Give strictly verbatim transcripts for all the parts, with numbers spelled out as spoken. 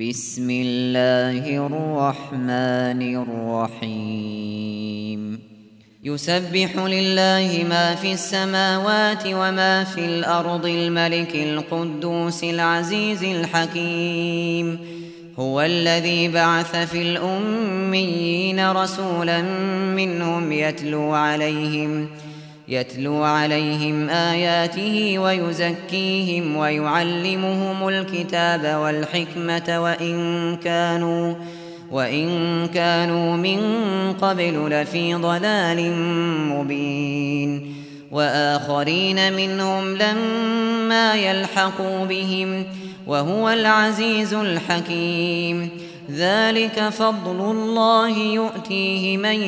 بسم الله الرحمن الرحيم يسبح لله ما في السماوات وما في الأرض الملك القدوس العزيز الحكيم هو الذي بعث في الأميين رسولا منهم يتلو عليهم يتلو عليهم آياته ويزكيهم ويعلمهم الكتاب والحكمة وإن كانوا وإن كانوا من قبل لفي ضلال مبين وآخرين منهم لما يلحقوا بهم وهو العزيز الحكيم ذلك فضل الله يؤتيه من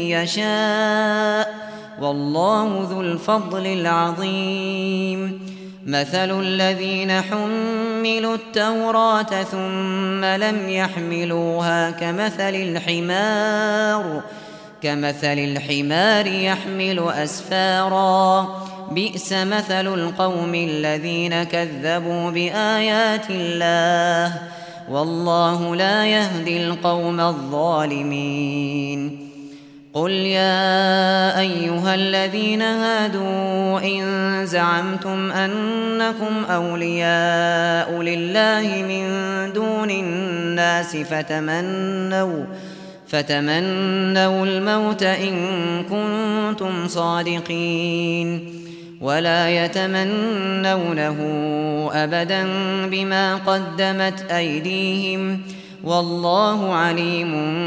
يشاء والله ذو الفضل العظيم مثل الذين حملوا التوراة ثم لم يحملوها كمثل الحمار كمثل الحمار يحمل أسفارا بئس مثل القوم الذين كذبوا بآيات الله والله لا يهدي القوم الظالمين قل يا أيها الذين هادوا إن زعمتم أنكم أولياء لله من دون الناس فتمنوا فتمنوا الموت إن كنتم صادقين ولا يتمنونه أبدا بما قدمت أيديهم والله عليم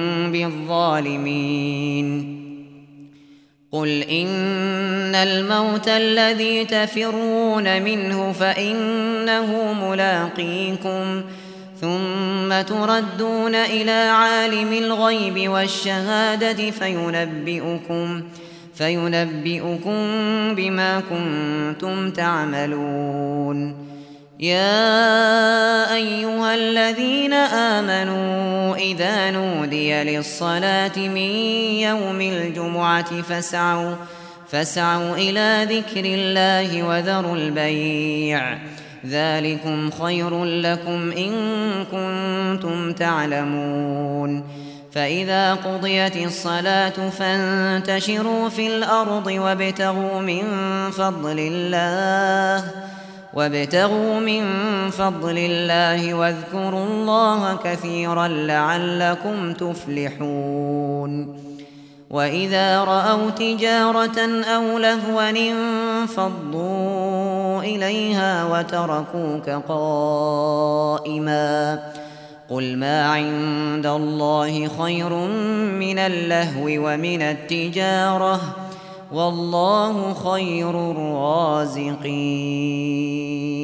بالظالمين قل إن الموت الذي تفرون منه فإنه ملاقيكم ثم تردون إلى عالم الغيب والشهادة فينبئكم فينبئكم بما كنتم تعملون يا أيها الذين آمنوا إذا نودي للصلاة من يوم الجمعة فاسعوا فاسعوا إلى ذكر الله وذروا البيع ذلكم خير لكم إن كنتم تعلمون فإذا قضيت الصلاة فانتشروا في الأرض وابتغوا من فضل الله وابتغوا من فضل الله واذكروا الله كثيرا لعلكم تفلحون وإذا رأوا تجارة أو لهوا انفضوا إليها وتركوك قائما قل ما عند الله خير من اللهو ومن التجارة والله خير الرازقين